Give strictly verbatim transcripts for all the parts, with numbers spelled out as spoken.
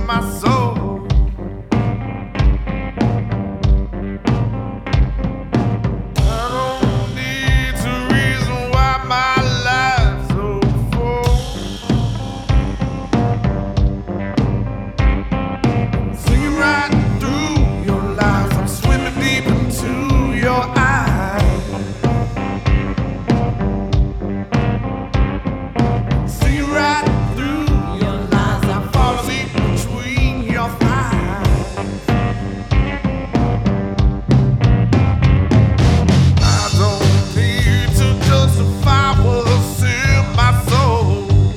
my soul. I don't need to reason why my life's so full. Singing right through your lies, I'm swimming deep into your eyes. Singing right through your lies, I fall asleep between your thighs. I don't need to justify what's in my soul.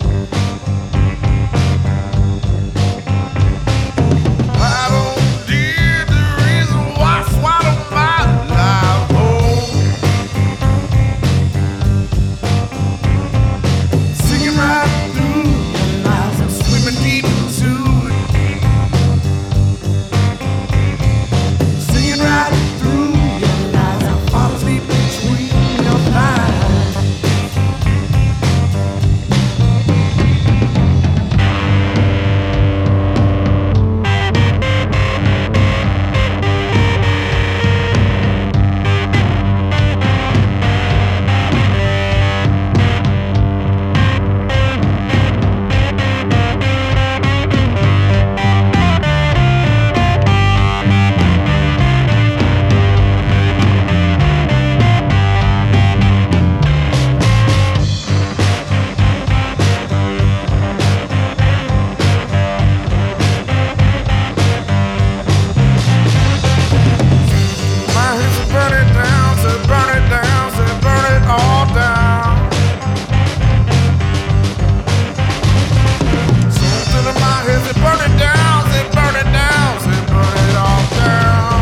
I don't need the reason why I swallow my life whole. Singing right through your lies, I'm swimming deep into it. Singing right through your lies, I fall asleep between your thighs. My hips burn it down, say burn it down, say burn it all down. Something in my head say burn it down, say burn it down, say burn it all down.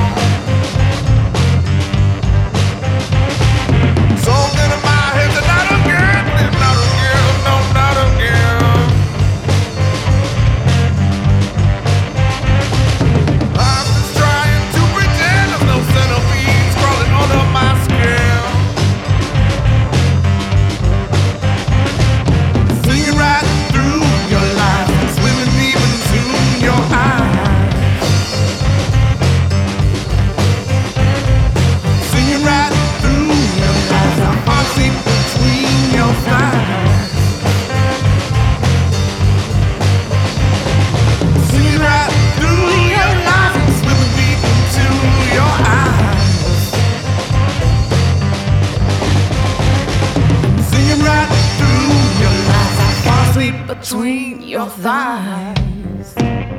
Something in my head say not again, please not again, no not again. I'm just trying to pretend there's no centipedes crawling under my skin. Singing right through your life, swimming deep into your eyes. Singing right through your life, I'm asleep between your thighs. Singing right through your life, I'm swimming deep into your eyes. Singing right through your life, I fall asleep between your thighs.